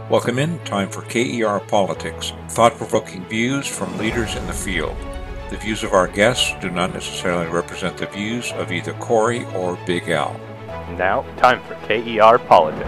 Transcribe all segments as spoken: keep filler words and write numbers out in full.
Welcome in. Time for K E R Politics, thought-provoking views from leaders in the field. The views of our guests do not necessarily represent the views of either Corey or Big Al. Now, time for K E R Politics.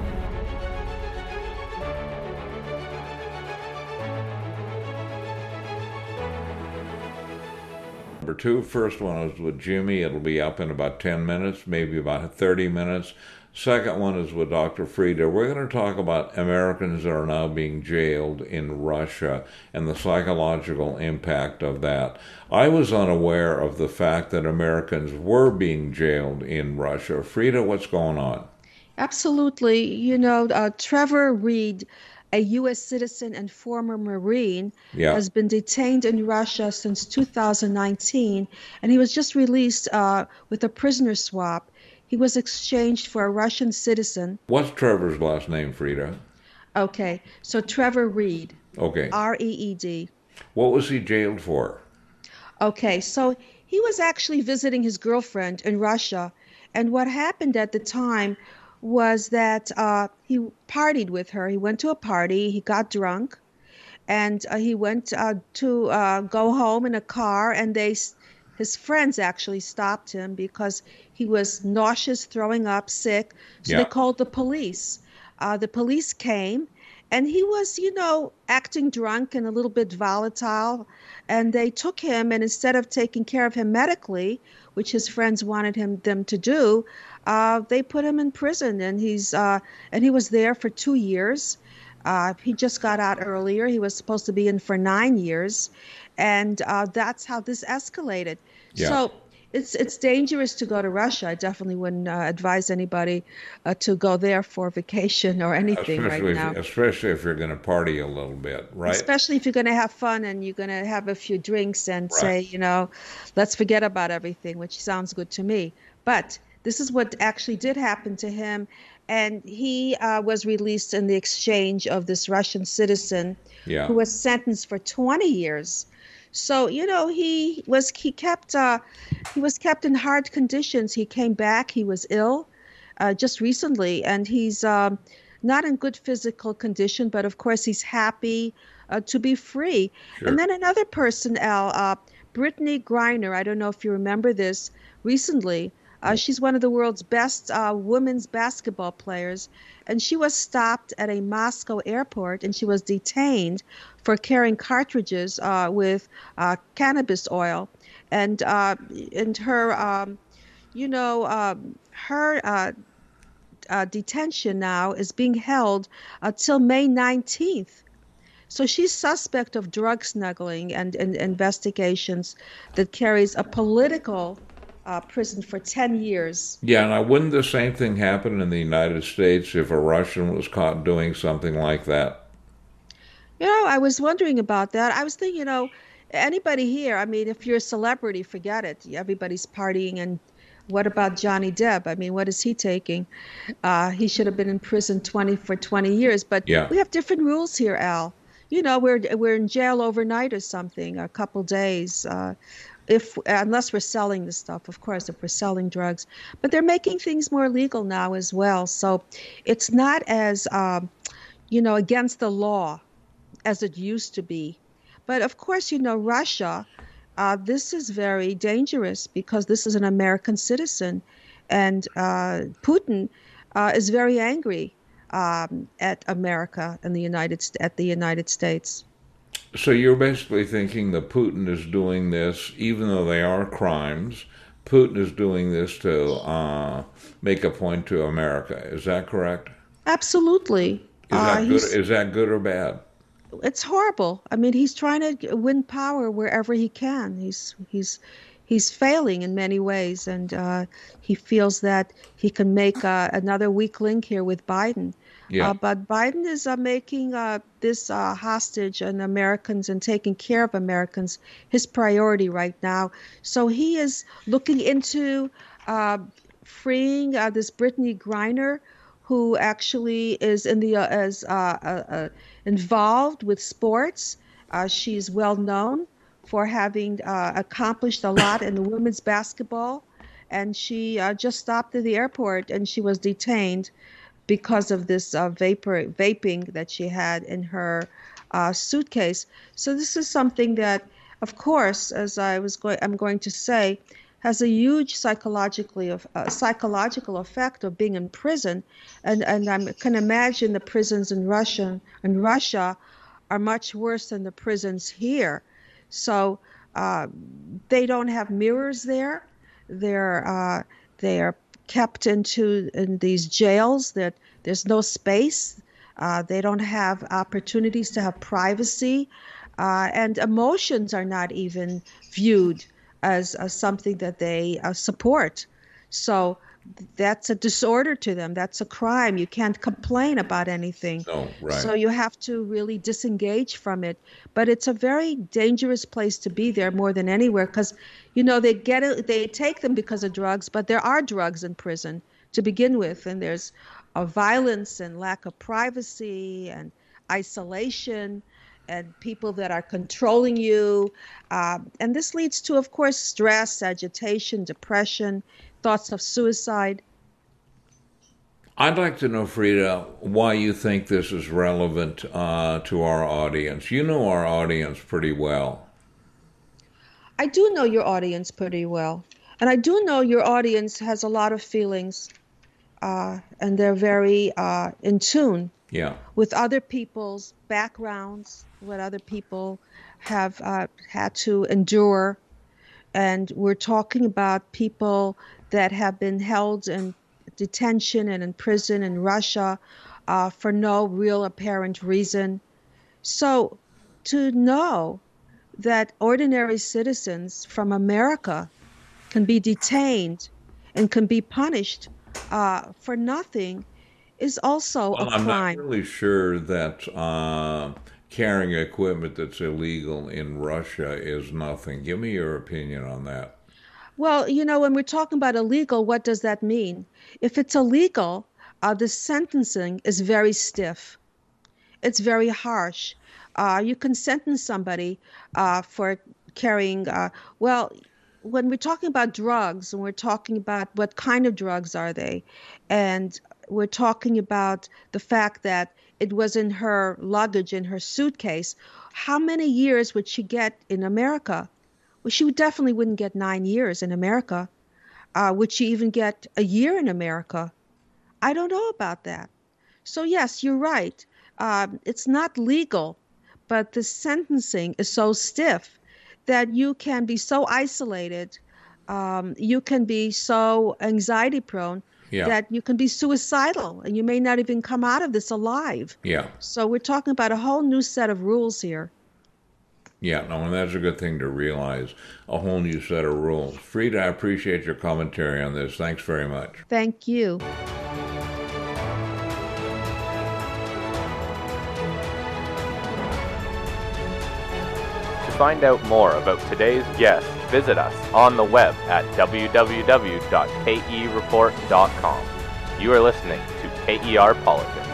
Number two, first one is with Jimmy. It'll be up in about ten minutes, maybe about thirty minutes. Second one is with Doctor Frieda. We're going to talk about Americans that are now being jailed in Russia and the psychological impact of that. I was unaware of the fact that Americans were being jailed in Russia. Frieda, what's going on? Absolutely. You know, uh, Trevor Reed, a U S citizen and former Marine, yeah. has been detained in Russia since two thousand nineteen, and he was just released uh, with a prisoner swap. He was exchanged for a Russian citizen. What's Trevor's last name, Frieda? Okay, so Trevor Reed. Okay. R E E D. What was he jailed for? Okay, so he was actually visiting his girlfriend in Russia, and what happened at the time was that uh, he partied with her. He went to a party, he got drunk, and uh, he went uh, to uh, go home in a car, and they, his friends actually stopped him because he was nauseous, throwing up, sick. So yeah. they called the police. Uh, the police came, and he was, you know, acting drunk and a little bit volatile. And they took him, and instead of taking care of him medically, which his friends wanted him them to do, uh, they put him in prison. And he's uh, and he was there for two years. Uh, he just got out earlier. He was supposed to be in for nine years, and uh, that's how this escalated. Yeah. So. It's it's dangerous to go to Russia. I definitely wouldn't uh, advise anybody uh, to go there for vacation or anything especially right if, now. Especially if you're going to party a little bit, right? Especially if you're going to have fun and you're going to have a few drinks and right. say, you know, let's forget about everything, which sounds good to me. But this is what actually did happen to him. And he uh, was released in the exchange of this Russian citizen yeah. who was sentenced for twenty years. So, you know, he was he kept uh, he was kept in hard conditions. He came back. He was ill uh, just recently, and he's um, not in good physical condition. But of course, he's happy uh, to be free. Sure. And then another person, Al, uh, Brittany Griner. I don't know if you remember this recently. Uh, she's one of the world's best uh, women's basketball players, and she was stopped at a Moscow airport, and she was detained for carrying cartridges uh, with uh, cannabis oil. And uh, and her, um, you know, um, her uh, uh, detention now is being held until May nineteenth. So she's suspect of drug smuggling and, and investigations that carries a political Uh, prison for ten years. Yeah, now wouldn't the same thing happen in the United States if a Russian was caught doing something like that? You know, I was wondering about that. I was thinking, you know, anybody here, I mean, if you're a celebrity, forget it. Everybody's partying. And what about Johnny Depp? I mean, what is he taking? Uh, he should have been in prison twenty for twenty years. But yeah. we have different rules here, Al. You know, we're we're in jail overnight or something, a couple days. Uh, If unless we're selling the stuff, of course, if we're selling drugs, but they're making things more legal now as well. So it's not as, um, you know, against the law as it used to be. But of course, you know, Russia, uh, this is very dangerous because this is an American citizen, and uh, Putin uh, is very angry um, at America and the United at the United States. So you're basically thinking that Putin is doing this, even though they are crimes, Putin is doing this to uh, make a point to America. Is that correct? Absolutely. Is that, uh, good, is that good or bad? It's horrible. I mean, he's trying to win power wherever he can. He's he's he's failing in many ways, and uh, he feels that he can make uh, another weak link here with Biden. Yeah. Uh, but Biden is uh, making uh, this uh, hostage and Americans and taking care of Americans his priority right now. So he is looking into uh, freeing uh, this Brittany Griner, who actually is in the uh, is uh, uh, uh, involved with sports. Uh, she's well known for having uh, accomplished a lot in the women's basketball, and she uh, just stopped at the airport and she was detained because of this uh, vapor vaping that she had in her uh, suitcase. So this is something that, of course, as I was going, I'm going to say, has a huge psychologically of uh, psychological effect of being in prison, and and I can imagine the prisons in Russia in Russia are much worse than the prisons here. So uh, they don't have mirrors there. They're uh, they are kept into in these jails that there's no space. Uh, they don't have opportunities to have privacy, uh, and emotions are not even viewed as, as something that they uh, support. So that's a disorder to them. That's a crime. You can't complain about anything. Oh, right. So you have to really disengage from it. But it's a very dangerous place to be there more than anywhere, because, you know, they get it, they take them because of drugs, but there are drugs in prison to begin with, and there's a violence and lack of privacy and isolation and people that are controlling you. Um, and this leads to, of course, stress, agitation, depression, thoughts of suicide. I'd like to know, Frida, why you think this is relevant uh, to our audience. You know our audience pretty well. I do know your audience pretty well. And I do know your audience has a lot of feelings, uh, and they're very uh, in tune Yeah. with other people's backgrounds, what other people have uh, had to endure. And we're talking about people that have been held in detention and in prison in Russia uh, for no real apparent reason. So to know that ordinary citizens from America can be detained and can be punished uh, for nothing is also Well, a I'm crime. not really sure that uh, carrying equipment that's illegal in Russia is nothing. Give me your opinion on that. Well, you know, when we're talking about illegal, what does that mean? If it's illegal, uh, the sentencing is very stiff. It's very harsh. Uh, you can sentence somebody uh, for carrying, uh, well, when we're talking about drugs, and we're talking about what kind of drugs are they, and we're talking about the fact that it was in her luggage, in her suitcase, how many years would she get in America? Well, she would definitely wouldn't get nine years in America. Uh, would she even get a year in America? I don't know about that. So yes, you're right. Um, it's not legal, but the sentencing is so stiff that you can be so isolated, um, you can be so anxiety prone Yeah. that you can be suicidal, and you may not even come out of this alive. Yeah. So we're talking about a whole new set of rules here. Yeah, no, and that's a good thing to realize. A whole new set of rules. Frida, I appreciate your commentary on this. Thanks very much. Thank you. To find out more about today's guest, visit us on the web at w w w dot k e report dot com. You are listening to K E R Politics.